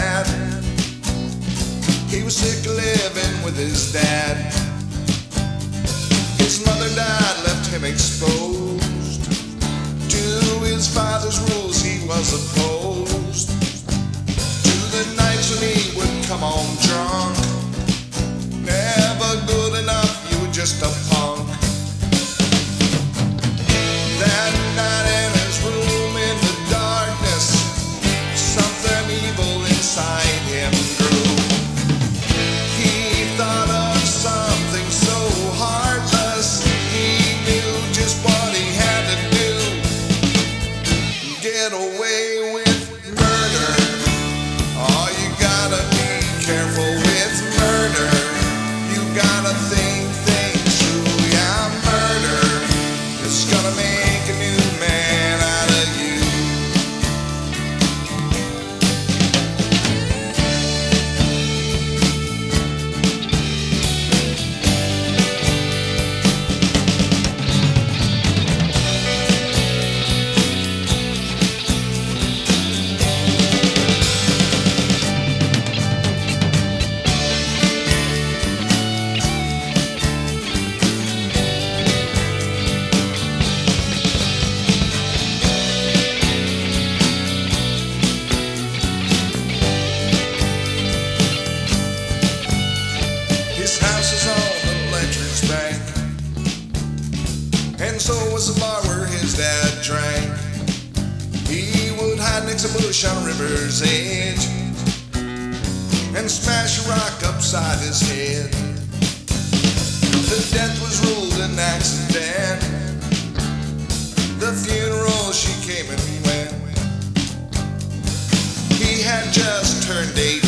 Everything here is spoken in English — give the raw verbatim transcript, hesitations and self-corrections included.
bad. He was sick of living with his dad. His mother died, left him exposed to his father's rules. He was opposed to the nights when he would come home drunk. Never good enough, you were just a punk. That night in his room in the darkness, something evil inside him grew. He thought of something so heartless, he knew just what he had to do. Get away with murder. Oh, you gotta be careful with murder. You gotta think things through. Yeah, murder is gonna make a new man out of you. His house was on the Lecher's bank, and so was the bar where his dad drank. He would hide next to a bush on a river's edge and smash a rock upside his head. The death was ruled an accident. The funeral, she came and went. He had just turned eighteen.